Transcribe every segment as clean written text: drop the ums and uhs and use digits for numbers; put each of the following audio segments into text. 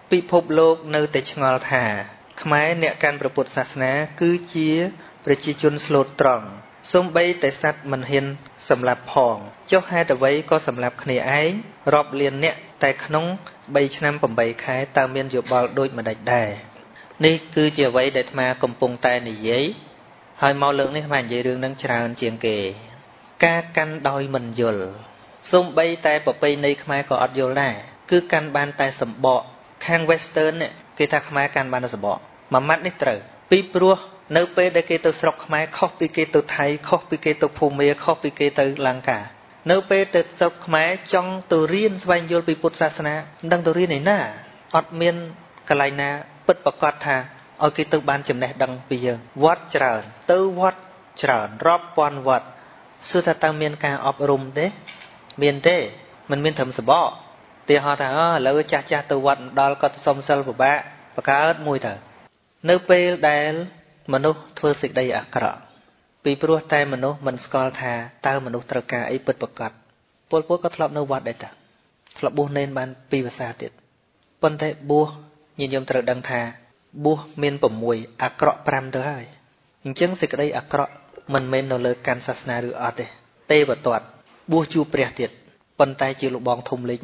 ពិភពលោកនៅតែឆ្ងល់ថាខ្មែរអ្នកកាន់ព្រះពុទ្ធសាសនាគឺជាប្រជាជនស្លូតត្រង់សូម្បីតែសត្វមិនហ៊ានសម្លាប់ផងចុះហេតុអ្វីក៏សម្លាប់គ្នាឯងរាប់លានអ្នកតែក្នុង3ឆ្នាំ8ខែតើមានយោបល់ដូចម្ដេចដែរនេះគឺជាអ្វីដែលអាត្មាកំពុងតែនិយាយហើយមកលើកនេះអាត្មានិយាយរឿងនឹងច្រើនជាងគេការកាន់ដោយមិនយល់សូម្បីតែប្រពៃណីខ្មែរក៏អត់យល់ដែរគឺកាន់បានតែសម្បកខាង Western នេះគេថាខ្មែរកាន់បានតែសម្បកមួយម៉ាត់នេះត្រូវពីព្រោះនៅពេលដែលគេទៅស្រុកខ្មែរខុសពីគេទៅថៃខុសពីគេទៅភូមាខុសពីគេទៅលង្កានៅពេលទៅស្រុកខ្មែរចង់ទៅរៀនស្វែងយល់ពីពុទ្ធសាសនាមិនដឹងទៅរៀនឯណាអត់មានកន្លែងណាពិតប្រាកដថាឲ្យគេទៅបានចំណេះដឹងពីយើងវត្តច្រើនទៅវត្តច្រើនរាប់ពាន់វត្តសួរថាតើមានការអប់រំទេមានទេមិនមានត្រឹមសបកទីហោថាឥឡូវចាស់ទៅវត្តដល់ក៏សុំសិលពិបាកបកើតមួយទៅនៅពេលដែលមនុស្សធ្វើសេចក្តីអាក្រក់ពីព្រោះតែមនុស្សមិនស្គាល់ថាតើមនុស្សត្រូវការអីពិតប្រាកដពលពតក៏ធ្លាប់នៅវត្តដែរតាធ្លាប់បួសនេនបាន2ភាសាទៀតប៉ុន្តែបួសញាតិញោមត្រូវដឹងថាបួសមាន6អាក្រក់5ទៅហើយអញ្ចឹងសេចក្តីអាក្រក់មិនមែននៅលើកាន់សាសនាឬអត់ទេទេវទត្តបួសជួបព្រះទៀតប៉ុន្តែជាលោកបងធំលេខ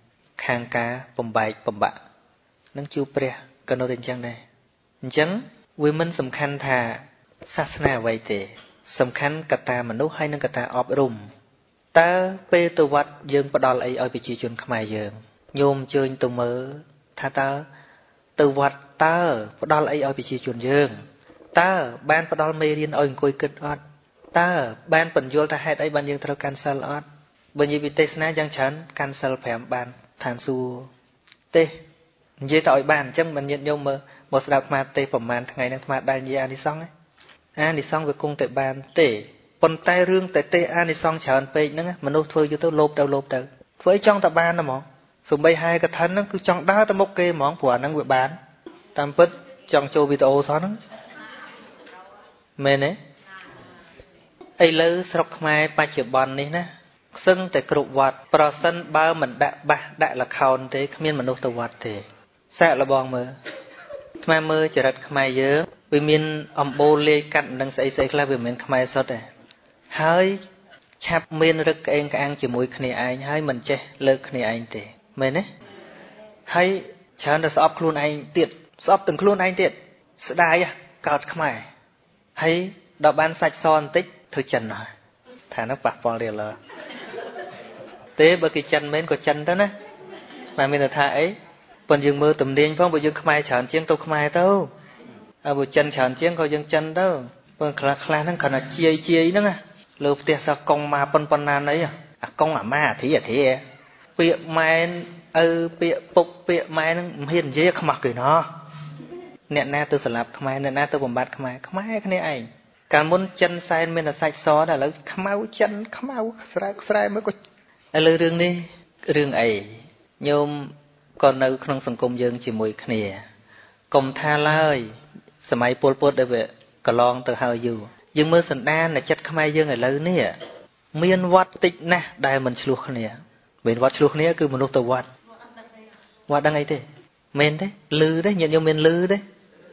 1ខាងការបំបែកបំបាក់នឹងជួបព្រះក៏នៅតែអញ្ចឹងដែរអញ្ចឹងវាមិនសំខាន់ថាសាសនាអ្វីទេសំខាន់កត្តាមនុស្សហើយនិងកត្តាអប់រំតើពេលទៅវត្តយើងផ្ដល់អីឲ្យប្រជាជនខ្មែរយើងញោមអញ្ជើញទៅមើលថាតើទៅវត្តតើផ្ដល់អីឲ្យប្រជាជនយើងតើបានផ្ដល់មេរៀនឲ្យអង្គុយគិតអត់តើបានបញ្យល់ថាហេតុអីបានយើងត្រូវកាន់សិលអត់បើនិយាយពីទេសនាយ៉ាងច្រើនកាន់សិល5បានឋានសួគ៌ទេនិយាយទៅឲ្យបានអញ្ចឹងមិនញាតិញោមមើលមកស្ដាប់អាត្មាទេប្រហែលថ្ងៃហ្នឹងអាត្មាដែលនិយាយអានិសង្ឃអានិសង្ឃវាគង់តែបានទេប៉ុន្តែរឿងតែទេអានិសង្ឃច្រើនពេកហ្នឹងមនុស្សធ្វើយូរទៅលោភទៅធ្វើអីចង់តែបានហ្មងសំបីហែកឋិនហ្នឹងគឺចង់ដើរទៅមុខគេហ្មងព្រោះអាហ្នឹងវាបានតាមពិតចង់ចូលវីដេអូសោះហ្នឹងមែនទេឥឡូវស្រុកខ្មែរបច្ចុប្បន្ននេះណាខ្សឹងតែគ្រប់វត្តប្រសិនបើមិនដាក់បាសដាក់លខោនទេគ្មានមនុស្សទៅវត្តទេសាកលបងមើលថ្មមើលចរិតខ្មែរយើងវាមានអំបូរលាយកាត់នឹងស្អីខ្លះវាមិនមែនខ្មែរសុទ្ធទេហើយឆាប់មានរឹកក្អេងក្អាំងជាមួយគ្នាឯងហើយមិនចេះលើកគ្នាឯងទេមែនទេហើយច្រើនតែស្អប់ខ្លួនឯងទៀតស្អប់ទាំងខ្លួនឯងទៀតស្ដាយកើតខ្មែរហើយដល់បានសាច់សបន្តិចធ្វើចិនហើយថានោះប៉ះពាល់រៀលទេបើគេចិនមែនក៏ចិនទៅណាតែមានថាអីប៉ុន្តែយើងមើលទំនាញផងបើយើងខ្មែរច្រើនជាងទៅខ្មែរទៅហើយបើចិនច្រើនជាងក៏យើងចិនទៅបើខ្លះហ្នឹងគ្រាន់តែជាយហ្នឹងលើផ្ទះសោះកុងមកប៉ុណ្ណាណីអាកុងអាម៉ាអាធីពាក្យម៉ែនឪពាក្យពុកពាក្យម៉ែហ្នឹងមិនហ៊ាននិយាយខ្មាស់គេណោះអ្នកណាទៅស្លាប់ខ្មែរអ្នកណាទៅបំបត្តិខ្មែរគ្នាឯងកាលមុនចិនសែនមានតែសាច់សតែឥឡូវខ្មៅចិនខ្មៅស្រែមកក៏ឥឡូវរឿងនេះរឿងអីញោមក៏នៅក្នុងសង្គមយើងជាមួយគ្នាកុំថាឡើយសម័យពលពតដែលវាកន្លងទៅហើយយូរយើងមើលសន្តាននៃចិត្តខ្មែរយើងឥឡូវនេះមានវត្តតិចណាស់ដែលមិនឆ្លោះគ្នាមានវត្តឆ្លោះគ្នាគឺមនុស្សទៅវត្តដឹងអីទេមែនទេលឺទេញាតិញោមមានលឺទេ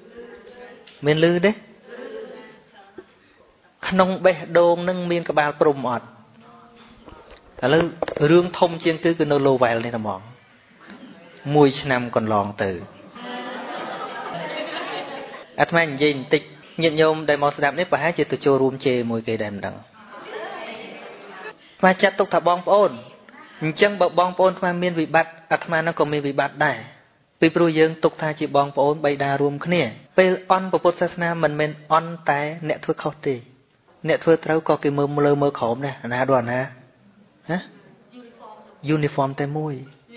ក្នុងបេះដូងនឹងមានក្បាលព្រំអត់ឥឡូវរឿងធំជាងគឺនៅ Lowell នេះតែហ្មង1ឆ្នាំកន្លងទៅអាត្មានិយាយបន្តិចញាតិញោមដែលមកស្ដាប់នេះប្រហែលជាទៅចូលរួមជេរមួយគេដែរមិនដឹងអាត្មាចាត់ទុកថាបងប្អូនអញ្ចឹងបើបងប្អូនអាត្មាមានវិបត្តិអាត្មានឹងក៏មានវិបត្តិដែរពីព្រោះយើងទុកថាជាបងប្អូនបិតារួមគ្នាពេលអន់ពុទ្ធសាសនាមិនមែនអន់តែអ្នកធ្វើខុសទេអ្នកធ្វើត្រូវក៏គេមើលក្រោមដែរអាណាដល់អាណាហ៎ uniform តែមួយ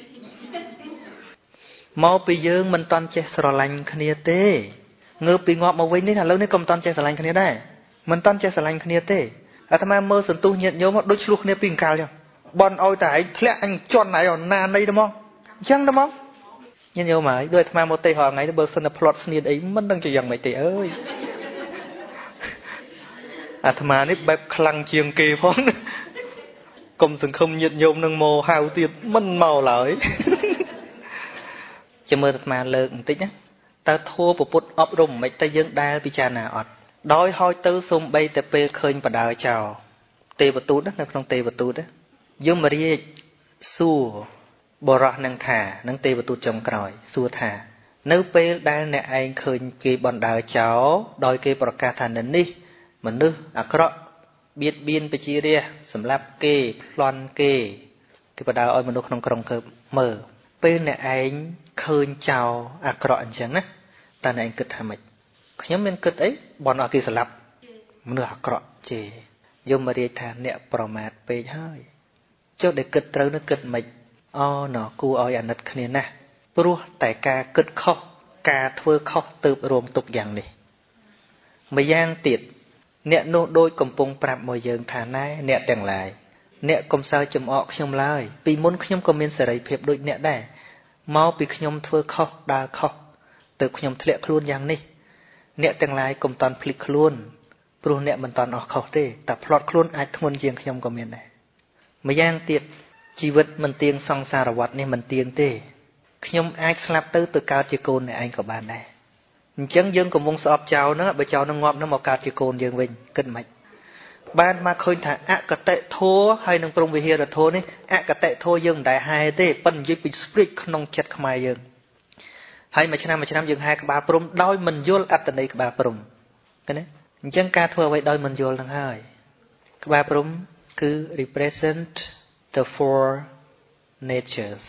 មកពីយើងមិនតន់ចេះស្រឡាញ់គ្នាទេងើបពីងាប់មកវិញនេះឥឡូវនេះក៏មិនតន់ចេះស្រឡាញ់គ្នាដែរមិនតន់ចេះស្រឡាញ់គ្នាទេអាត្មាមើលសន្ទុះញាតិញោមដូចឆ្លោះគ្នាពីអង្កលចឹងបនឲ្យតែឯងធ្លាក់អញជន់ឯងណានៃទេហ្មងអញ្ចឹងទេហ្មងញាតិញោមហើយដូចអាត្មាមកទេរាល់ថ្ងៃទៅបើសិនតែផ្្លាត់ស្នៀតអីមិនដឹងជាយ៉ាងម៉េចទេអើយអាត្មានេះបែបខ្លាំងជាងគេផងកុំសង្ឃឹមញាតិញោមនឹងមកហៅទៀតមិនមកឡើយចាំមើលអាត្មាលើកបន្តិចណាតើធัวពុទ្ធអប់រំមិនទៅយើងដែលពិចារណាអត់ដោយហើយទៅសូមបីតែពេលឃើញបដើចោលទេវទូតនៅក្នុងទេវទូតយមរាជសួរបរោះនឹងថានឹងទេវទូតចុងក្រោយសួរថានៅពេលដែលអ្នកឯងឃើញគេបណ្ដើចោលដោយគេប្រកាសថានៅនេះមនុស្សអាក្រក់បៀតបៀនប្រជារាស្ត្រសម្លាប់គេប្លន់គេបណ្ដើឲ្យមនុស្សក្នុងក្រុងកើមើលពេលអ្នកឯងឃើញចោលអាក្រក់អញ្ចឹងណាតើអ្នកឯងគិតថាម៉េចខ្ញុំមានគិតអីបន់ឲ្យគេស្លាប់មនុស្សអាក្រក់ជេយមរាជថាអ្នកប្រមាថពេកហើយចុះដែលគិតត្រូវនឹងគិតម៉េចអូណោះគួរឲ្យអាណិតគ្នាណាស់ព្រោះតែការគិតខុសការធ្វើខុសទើបរងទុក្ខយ៉ាងនេះម្យ៉ាងទៀតអ្នកនោះដូចកំពុងប្រាប់មកយើងថាណែអ្នកទាំងឡាយអ្នកកុំសើចំអកខ្ញុំឡើយពីមុនខ្ញុំក៏មានសេរីភាពដូចអ្នកដែរមកពីខ្ញុំធ្វើខុសដើរខុសទើបខ្ញុំធ្លាក់ខ្លួនយ៉ាងនេះអ្នកទាំងឡាយកុំតន់ភ្លេចខ្លួនព្រោះអ្នកមិនតន់អស់ខុសទេតែផ្លត់ខ្លួនអាចធ្ងន់ជាងខ្ញុំក៏មានដែរម្យ៉ាងទៀតជីវិតមិនទៀងសង្សារវដ្តនេះមិនទៀងទេខ្ញុំអាចស្លាប់ទៅកើតជាកូនអ្នកឯងក៏បានដែរអញ្ចឹងយើងកំពុងស្អប់ចោលហ្នឹងបើចោលនឹងងាប់ហ្នឹងមកកើតជាកូនយើងវិញគិតមិនបានមកឃើញថាអកតេធัวហើយនឹងព្រំវិហារធัวនេះអកតេធัวយើងមិនដែលហែទេប៉ុន្តែនិយាយពីស្ព្រិចក្នុងចិត្តខ្មែរយើងហើយមួយឆ្នាំយើងហែក្បាលព្រំដោយមិនយល់អត្តន័យក្បាលព្រំឃើញទេអញ្ចឹងការធ្វើអ្វីដោយមិនយល់ហ្នឹងហើយក្បាលព្រំគឺ represent the four natures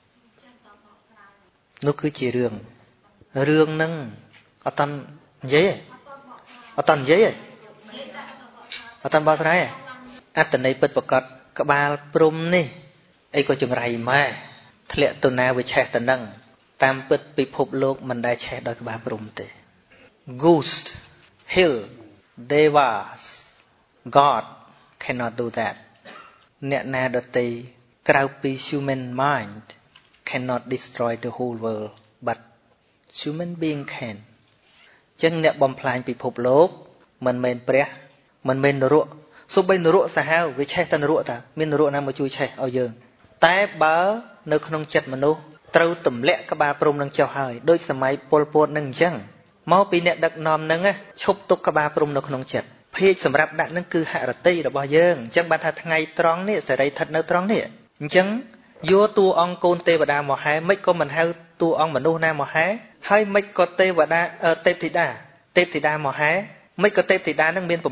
នោះគឺជារឿងហ្នឹងអត់តន់និយាយទេអត់តន់និយាយទេអត់តន់បោះស្រាយទេអត្តន័យពិតប្រកបក្បាលព្រំនេះអីក៏ចង្រៃម៉ែធ្លាក់ទៅណាវាឆេះទៅនឹងតាមពិតពិភពលោកមិនដែលឆេះដោយក្បាលព្រំទេ Ghost Hill Devas God cannot do that អ្នកណាដតីក្រៅពី human mind cannot destroy the whole world but human being can ចឹងអ្នកបំផ្លាញពិភពលោកមិនមែនព្រះមិនមែននរកសូម្បីនរកសាហាវវាឆេះតែនរកតាមាននរកណាមកជួយឆេះឲ្យយើងតែបើនៅក្នុងចិត្តមនុស្សត្រូវទម្លាក់ក្បាលព្រំនឹងចុះហើយដូចសម័យពលពតនឹងអញ្ចឹងមកពីអ្នកដឹកនាំនឹងឈប់ទុកក្បាលព្រំនៅក្នុងចិត្តភាគសម្រាប់ដាក់នឹងគឺហរតិរបស់យើងអញ្ចឹងបានថាថ្ងៃត្រង់នេះសេរីឋិតនៅត្រង់នេះអញ្ចឹងយកតួអង្គកូនទេវតាមកហែមិនក៏មិនហៅតួអង្គមនុស្សណាមកហែហើយមិនក៏ទេវតាទេពធីតាមកហែមិនក៏ទេពធីតានឹងមាន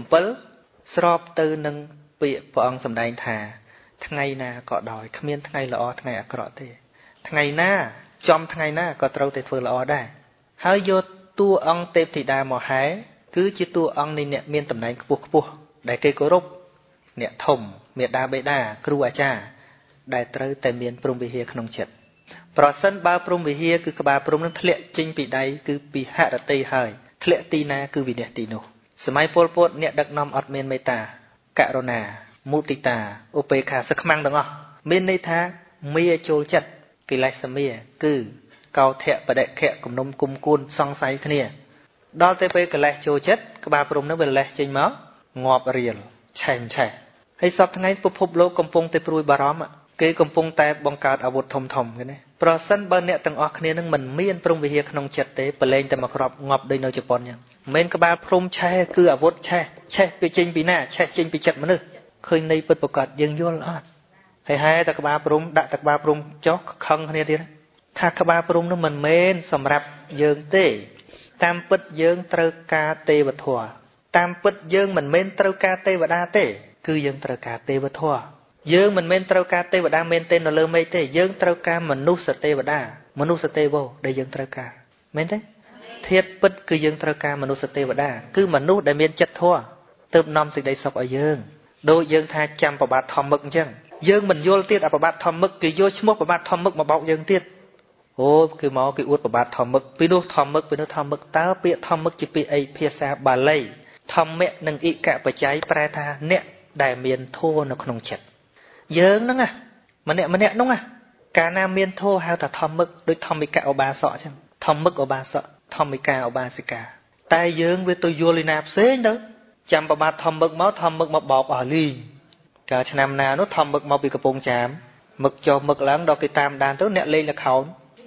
7ស្របទៅនឹងពាក្យព្រះអង្គសម្ដែងថាថ្ងៃណាក៏ដោយគ្មានថ្ងៃល្អថ្ងៃអាក្រក់ទេថ្ងៃណាចំថ្ងៃណាក៏ត្រូវតែធ្វើល្អដែរហើយយកតួអង្គទេពធីតាមកហែគឺជាតួអង្គនៃអ្នកមានតំណែងខ្ពស់ដែលគេគោរពអ្នកធំមេដាបេដាគ្រូអាចារ្យដែលត្រូវតែមានព្រំវិហារក្នុងចិត្តប្រសិនបើព្រំវិហារគឺក្បាលព្រំនឹងធ្លាក់ចេញពីដៃគឺពីហរតិហើយធ្លាក់ទីណាគឺវិន័យទីនោះសម័យពលពតអ្នកដឹកនាំអត់មានមេត្តាករុណាមុទិតាឧបេក្ខាសខ្មាំងទាំងអស់មានន័យថាមាចូលចិត្តកិលេសសមាគឺកោធៈបដិខៈគំនុំគុំគួនសង្ស័យគ្នាដល់ទៅពេលកិលេសចូលចិត្តក្បាលព្រំនឹងវាលេះចេញមកងាប់រៀលឆេះហើយសពថ្ងៃពិភពលោកកំពុងតែព្រួយបារម្ភគេកំពុងតែបង្កើតអាវុធធំឃើញទេប្រសិនបើអ្នកទាំងអស់គ្នានឹងមិនមានព្រំវិហារក្នុងចិត្តទេប្រឡែងតែមកក្របងាប់ដូចនៅជប៉ុនអញ្ចឹងមិនក្បាលព្រំឆេះគឺអាវុធឆេះវាចេញពីណាឆេះចេញពីចិត្តមនុស្សឃើញនៃពិតប្រកបយើងយល់អត់ហើយហែតែក្បាលព្រំដាក់តែក្បាលព្រំចុះខឹងគ្នាទៀតថាក្បាលព្រំនោះមិនមែនសម្រាប់យើងទេតាមពិតយើងត្រូវការទេវធម៌តាមពិតយើងមិនមែនត្រូវការទេវតាទេគឺយើងត្រូវការទេវធម៌យើងមិនមែនត្រូវការទេវតាមែនទេនៅលើមេឃទេយើងត្រូវការមនុស្សទេវតាមនុស្សទេវដែលយើងត្រូវការមែនទេធាតុពិតគឺយើងត្រូវការមនុស្សទេវតាគឺមនុស្សដែលមានចិត្តធម៌ទើបនាំសេចក្តីសុខឲ្យយើងដូចយើងថាចាំប្របាទធម្មឹកអញ្ចឹងយើងមិនយល់ទៀតអាប្របាទធម្មឹកគេយកឈ្មោះប្របាទធម្មឹកមកបោកយើងទៀតអូគឺមកគេអួតប្របាទធម្មឹកពីនោះធម្មឹកតើពាក្យធម្មឹកជាពាក្យអីភាសាបាលីធម្មៈនិងអិកបច្ច័យប្រែថាអ្នកដែលមានធម៌នៅក្នុងចិត្តយើងហ្នឹងម្នាក់ហ្នឹងកាលណាមានធម៌ហៅថាធម្មឹកដូចធម្មិកឧបាសកអញ្ចឹងធម្មឹកឧបាសកធម្មិកាឧបាសិកាតែយើងវាទៅយល់ឯណាផ្សេងទៅចាំប្របាទធម្មឹកមកបោកអស់លីងកាលឆ្នាំណានោះធម្មឹកមកពីកំពង់ចាមមឹកចុះមឹកឡើងដល់គេតាមដានទៅអ្នកលេងល្ខោន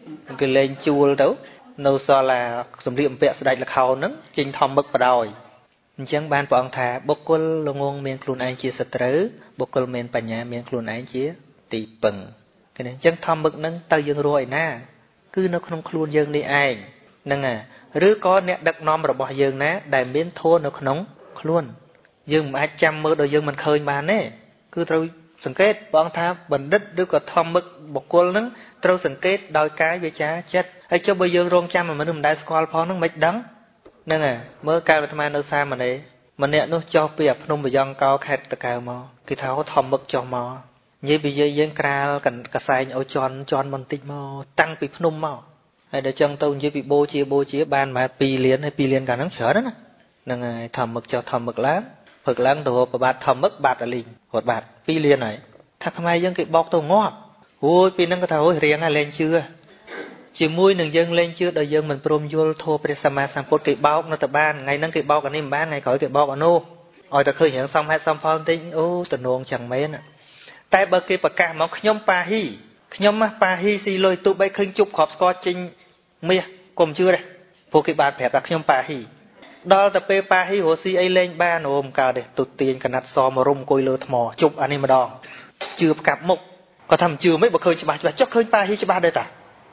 cái lên chua đâu nâu so là sầm riệm bẹ sạch là khâu nấng chinh thom bực vào đòi chẳng ban bọn thà bốc côn lông ngôn miền khuôn anh chia sạch trứ bốc côn miền bành nhà miền khuôn anh chia tì bừng cái này chẳng thom bực nấng tao dương rồi na cứ nó không khuôn dương đi ai nâng à rứa có nẹt đặc nom rồi bỏ dương ná đại miến thô nó không luôn dương mà chăm mơ đôi dương mình khơi mà nè cứ tôiสังเกตบางท่าบันทึกหรือก็ทำมึกบกกลนั้นเราสังเกตโดยกายวิจารเช็ดไอ้เจ้าใบยืนรงจำมันนุ่มได้สกอลพอนั่งไม่ดังนั่นไงเมื่อการทำงานเราซามันเลยมันเนี่ยนู้เจ้าเปียบนุ่มไปยองเกาแคดตะเกามาคือเท้าทำมึกจอมายี่ใบยืนยังกราลกันกระใสเอาจอนมันติดมาตั้งปีพนุ่มมาไอ้เดี๋ยวจังตัวยี่ปีโบเชียบานมาปีเลียนกันนั่งเฉยนั่นนั่นไงทำมึกเจ้าทำมึกล้างฝึกล้างตัวประบาดทำมึกบาดอะไรหดบาดปีเลียนไหนถ้าทำไมยังเก็บบอกตัวงอโอ้ยปีนั้นก็เท่าเรียงอะไรเชื่อchỉ muiหนึ่งยังเล่นเชื่อโดยยังมันพรมยุลโทปริสมาสัมพุทธเก็บบอกนั่นแต่บ้านไงนั่งเก็บบอกกันนี่บ้านไงขอเก็บบอกกันโน่อ๋อแต่เคยเห็นซ้ำให้ซ้ำพอติ้งโอ้แต่นวงchẳng mấyน่ะแต่เบอร์เก็บปากกาหมอกขยมปาฮีขยมมาปาฮีสีลอยตุใบขึ้นจุบขอบสกอจิงเมียกลมเชื่อเลยพวกเก็บบาดแผลตักขยมปาฮีดอลแต่เปปาฮีหัวซีไอเล่นบ้านโอมกาเดตุตีนขนาดซอมรุมกุยเลือดหมอจุบอันนี้มาดองchưa cặp mục có thầm chưa mấy bậc khơi chả chắc khơi pa hi chả ba đây ta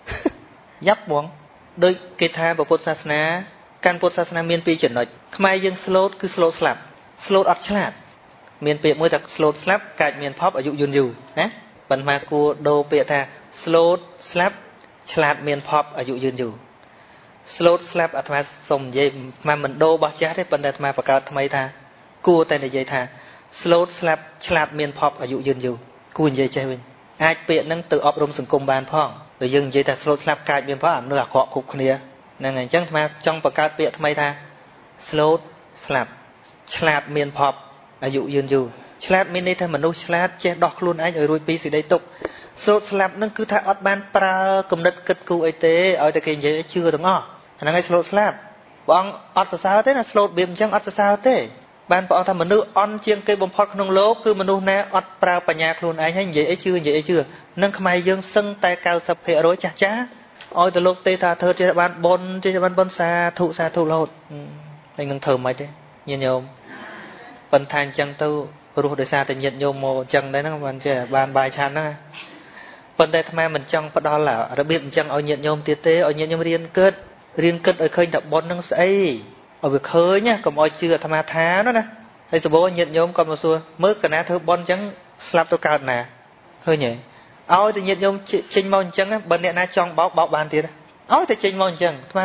nhấp muốn đôi cái tha bộ Phật Sasna can Phật Sasna miền pi chuẩn nói mai dương slot cứ slot slap ọt chlat miền pi mới đặt slot slap cài miền pop ở dụ dùn dù nè bần ma cua đô pi tha slot slap chlat miền pop ở dụ dùn dù slot slap ở thà sòng dây mà mình đô bao chát đấy bần đạt mà bậc cao tham ấy tha cua tay này dây tha slot slap chlat miền pop ở dụ dùn dù cua dây chơi mình aiเปลี่ยนนั่งtựอบรมสังคมบานพ่องหรือยังใจแต่ slow slap กลายเป็นเพราะเนื้อเกาะคุกเนี่ยนั่นไงจังมาจ้องประกาศเปลี่ยนทำไมท่า slow slap ฉลาดเมียนพอบอายุยืนอยู่ฉลาดมีในทางมนุษย์ฉลาดเจ๊ดอกลุ่นไอ้เอ๋ยรุยปีสิได้ตก slow slap นั่นคือท่าอดบานปลากำนัดกึดกูไอเต้เอาแต่เก่งใจเชื่อตรงอ้อนั่นไง slow slap บางอดสาวเต้นะ slow เบี่ยมจังอดสาวเต้บ้านปอทำมนุษย์อ่อนเชียงเกยบมพอดขนมโลกคือมนุษย์แน่อดปลาปัญญาครูนไอ้ให้ใหญ่ไอ้เชื่อนั่งขมายยังซึ่งแต่เกาสับเพโรยจ้าอ้อยตลกเตตาเธอจะบ้านบนซาทุโลดไอ้เงินเธอไม่ได้ยินโยมปัญทานจังตู้รู้โดยซาแต่ยินโยมโมจังได้นะมันจะบ้านใบชันนะปัญได้ทำไมมันจังปะดอลล่ะระเบียบจังเอายินโยมเตเอายินโยมเรียนเกิดเอาเคยดับบอลนั่งใส่เอาไปเคยเนี่ยก็มอยเชื่อธรรมะท้านั่นนะให้สมบูรณ์ยินโยมก็มาซัวเมื่อกันนะเธอบอลจังสลับตัวการน่ะเฮ้ยเนี่ยเอาแต่ยินโยมจิงมองจังบันเนี่ยนะจองบอกบานทีนะเอาแต่จิงมองจังทำไม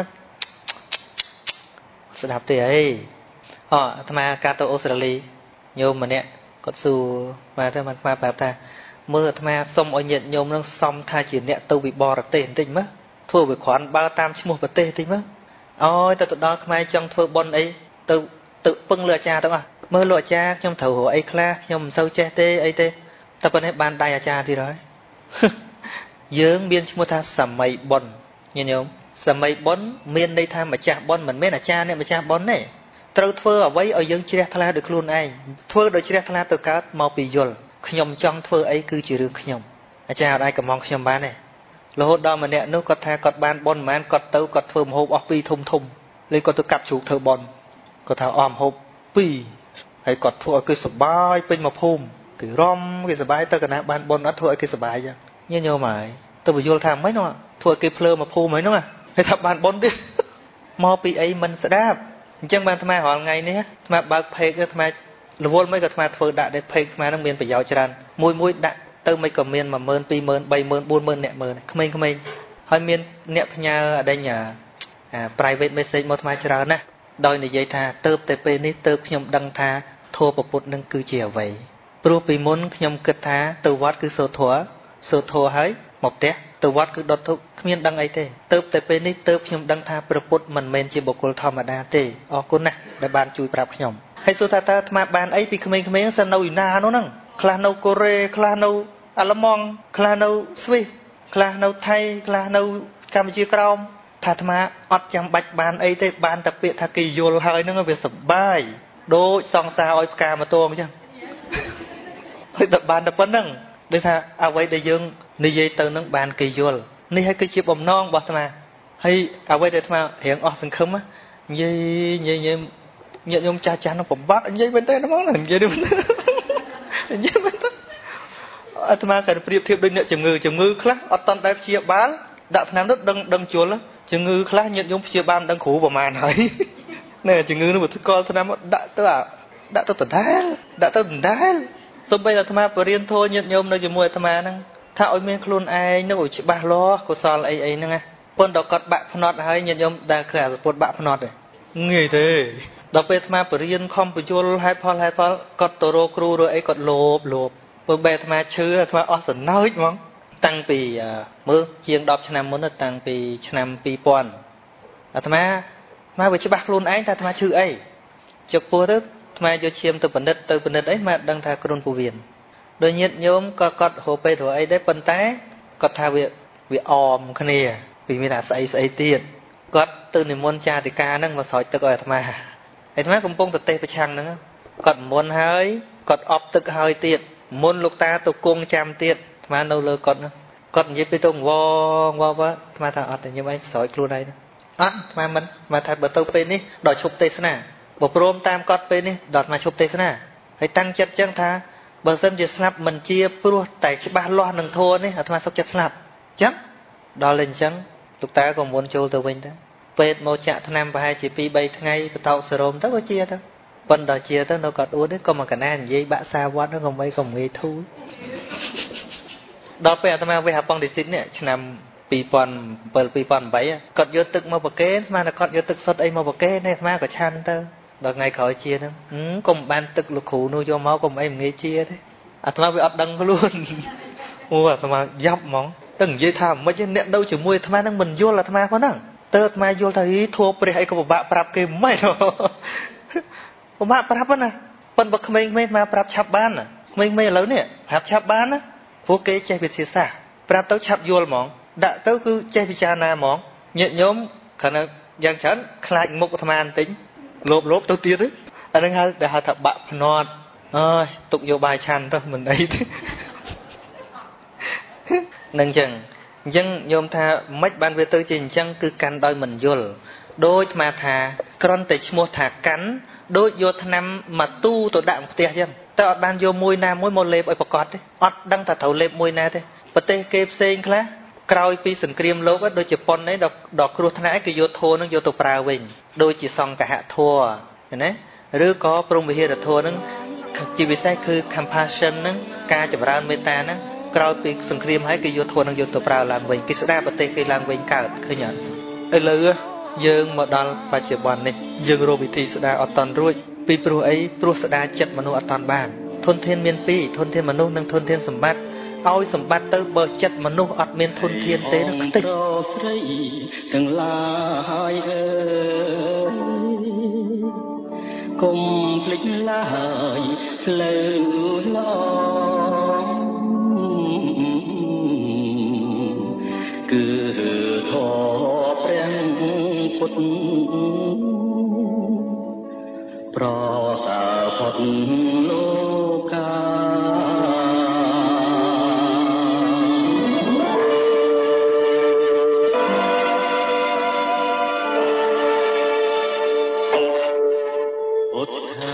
สลับตัวไอ้ทำไมการตัวออสเตรเลียโยมมันเนี่ยก็สู้มาถ้ามันมาแบบท่าเมื่อทำไมส้มเอายินโยมต้องซ้อมท่าจีนเนี่ยตัววิบอร์เตนติงมั้ยทั่วไปขวานบ้าตามชั่วโมงประเทศติงมั้ยอ๋อแต่ตัวดอกไม่จังทั่วบอลไอ้tự pưng lừa cha đúng không? Mơ lừa cha trong thầu hồ ấy kla nhom sâu che tê ấy tê, ta bên ấy ban đại cha thì rồi, dưỡng biên chúng ta sầm mày bồn, nhìn nhom sầm mày bồn miên đây tham mà cha bồn mình mới là cha này mà cha bồn này, trâu thưa ở vậy ở dưỡng chia thla được luôn ai, thưa được chia thla từ cá mau bị dồn, nhom trong thưa ấy cứ chỉ được nhom, cha ở đây cầm mong nhom bán này, lô hốt đó mà nè nếu có tha có ban bồn mà ăn có tấu có thưa một hộp pi thùng, lấy có tôi cặp chủ thưa bồnก็ท้าอ้อมหกปีให้กอดทั่วคือสบายเป็นมาพุ่มคือร่มคือสบายเตอร์กันนะบ้านบนอัดทั่วคือสบายจ้ะเนี่ยโยมหมายตัวไปโยนทำไหมเนาะทั่วคือเพลิงมาพุ่มไหมเนาะให้ทำบ้านบนดิมอปีไอ้มันสะดับจังบ้านทำไมหอไงเนี่ยทำไมบางเพกทำไมหรือว่าไม่ก็ทำไมทั่วด่าได้เพกทำไมต้องเมียนไปยาวจรันมุยด่าเติมไม่ก็เมียนมาเมินปีเมินใบเมินบุญเมินเนี่ยเมินขมิ้นให้เมียนเนี่ยพญาได้เนี่ยprivate message มาทำไมจรันนะโดยในใจท่าเติบแต่เป็นนี้เติบขยมดังท่าโทรประปุตนั่งคือเจียวไว้ปลุกปีมุนขยมกึศท่าตัววัดคือโซทัวให้หมกเตะตัววัดคือดดทุกขมิ้นดังไอเตเติบแต่เป็นนี้เติบขยมดังท่าประปุตมันเมนจีบกุลธรรมดาเตออกกุนนะได้บานจุยปราบขยมให้สุธาตาธรรมบานไอปีขมิ้นสนเอาอยู่นาโน่นั่งคลาโนโกเรคลาโนอัลมองคลาโนสวิคลาโนไทยคลาโนกัมพูชีกรอมถ้าธรรมะอดจำบัดบานไอ้เตบานตะเปียทากิโยลหายนั่งก็เป็นสบายโดยซองซาอ้อยกามาตัวมั้ยจังเฮ้ยตะบานตะปนนั่งด้วยท่าเอาไว้ได้ยังในใจเติมนั่งบานกิโยลនេះហើយគឺជាបំណងរបស់អាត្មាហើយអ្វីដែលអាត្មារៀងអស់សង្ឃឹមនិយាយញាតិញោមចាស់នោះពិបាកនិយាយមែនទេហ្មងនិយាយនេះមែនទេអាត្មាក៏ប្រៀបធៀបដូចអ្នកជំងឺខ្លះអត់តន់តែព្យាបាលដាក់ថ្នាំនោះដឹងជល់ជំងឺខ្លះញាតិញោមព្យាបាលមិនដឹងគ្រូប្រមាណហើយណែជំងឺនោះទៅកលថ្នាំដាក់ទៅដដែលសូម្បីតែអាត្មាបរៀនធម៌ញាតិញោមនៅជាមួយអាត្មាហ្នឹងថាឲ្យមានខ្លួនឯងនោះឲ្យច្បាស់លាស់កុសលអីហ្នឹងណាប៉ុន្តែគាត់បាក់ភ្នត់ហើយញាតិញោមដែលឃើញអាសពុតបាក់ភ្នត់ទេងាយទេដល់ពេលអាត្មាបរៀនខំបញ្យលហេតុផលគាត់ទៅរកគ្រូឬអីគាត់លោបពេលបែអាត្មាឈឺអាត្មាអស់សណើចហ្មងតាំងពីមើលជាង10ឆ្នាំមុនតាំងពីឆ្នាំ2000អាត្មាវាច្បាស់ខ្លួនឯងថាអាត្មាឈឺអីជឹកពោះទៅអាត្មាយកឈាមទៅពិនិត្យអីមកដឹងថាគ្រុនពោះវៀនដោយញាតិញោមក៏គាត់រកពេទ្យរកអីដែរប៉ុន្តែគាត់ថាវាអមគ្នាពីមានអាស្អីទៀតគាត់ទៅនិមន្តចាតិកាហ្នឹងមកស្រោចទឹកឲ្យអាត្មាកំពុងទៅទេសប្រឆាំងហ្នឹងគាត់មុនហើយគាត់អប់ទឹកហើយទៀតមុនលោកតាទៅគង់ចាំទៀតអាត្មានៅលើគាត់និយាយពីទៅវអាត្មាថាអត់ទេញោមឯងស្រោចខ្លួនឯងអត់អាត្មាមិនមកថាបើទៅពេលនេះដល់ឈប់ទេសនាបើព្រមតាមគាត់ពេលនេះដល់អាត្មាឈប់ទេសនាហើយតាំងចិត្តចឹងថាបើសិនជាស្លាប់មិនជាព្រោះតែច្បាស់លាស់នឹងធម៌នេះអាត្មាសុខចិត្តស្លាប់ចឹងដល់តែអញ្ចឹងលោកតាក៏មុនចូលទៅវិញទៅពេទ្យមកចាក់ថ្នាំប្រហែលជា 2-3 ថ្ងៃបតោសេរ៉ូមទៅក៏ជាទៅប៉ុន្តែជាទៅនៅគាត់អួតនេះក៏មកកណានិយាយបាក់សាវត្តហ្នឹងក៏មិនក៏ងាយធូរដល់ពេលអាត្មាវេះអាប៉ងឌីស៊ីតនេះឆ្នាំ2007 2008គាត់យកទឹកមកប្រគេនស្មានតែគាត់យកទឹកសុទ្ធអីមកប្រគេននេះអាត្មាក៏ឆាន់ទៅដល់ថ្ងៃក្រោយជាហ្នឹងកុំបានទឹកលោកគ្រូនោះយកមកកុំអីមិនងាយជាទេអាត្មាវាអត់ដឹងខ្លួនអូអាត្មាយ៉ាប់ហ្មងតែនិយាយថាមិនអ្នកនៅជាមួយអាត្មាហ្នឹងមិនយល់អាត្មាផងហ្នឹងទៅអាត្មាយល់ថាធัวព្រះអីក៏ពិបាកប្រាប់គេមិនពិបាកប្រាប់ណាប៉ុន្តែក្មេងៗអាត្មាប្រាប់ឆាប់បានក្មេងៗឥឡូវនេះប្រាប់ឆាប់បានណាព្រោះគេចេះវិទ្យាសាស្ត្រប្រាប់ទៅឆាប់យល់ហ្មងដាក់ទៅគឺចេះពិចារណាហ្មងញាតិញោមគ្រាន់តែយ៉ាងច្រើនខ្លាចមុខអាត្មាបន្តិចលោបទៅទៀតអាហ្នឹងហៅថាបាក់ភ្នាត់អើយទុកយកបាយឆាន់ទៅមិនអីទេនឹងចឹងអញ្ចឹងញោមថាមិនបានវាទៅជាអញ្ចឹងគឺកាន់ដោយមិនយល់ដូចអាត្មាថាគ្រាន់តែឈ្មោះថាកាន់ដូចយកថ្នាំមកទូទៅដាក់ក្នុងផ្ទះអញ្ចឹងតែអត់បានយកមួយណាមួយមកលេបឲ្យប្រកបទេអត់ដឹងថាត្រូវលេបមួយណាទេប្រទេសគេផ្សេងខ្លះក្រោយពីសង្គ្រាមលោកដូចជប៉ុននេះដល់គ្រោះថ្នាក់គេយកធម៌នឹងយកទៅប្រើវិញដូចជាសង្ឃហធម៌ណាឬក៏ព្រហ្មវិហារធម៌នឹងជាពិសេសគឺ compassion នឹងការចម្រើនមេត្តាហ្នឹងក្រោយពីសង្គ្រាមហើយគេយកធម៌នឹងយកទៅប្រើឡើងវិញគេស្ដារប្រទេសគេឡើងវិញកើតឃើញអត់ឥឡូវយើងមកដល់បច្ចុប្បន្ននេះយើងរកវិធីស្ដារអត់តាន់រួចពីព្រោះអីព្រោះស្ដារចិត្តមនុស្សអត់តាន់បានធនធានមានពីរធនធានមនុស្សនិងធនធានសម្បត្តិឲ្យសម្បត្តិទៅបើចិត្តមនុស្សអត់មានធនធានទេនោះខ្ទេចស្រីទាំងឡាយអើយកុំភ្លេចឡើយផ្លូវឡងគឺធម៌ព្រះពុទ្ធប្រសើរផុតលោកាពុទ្ធ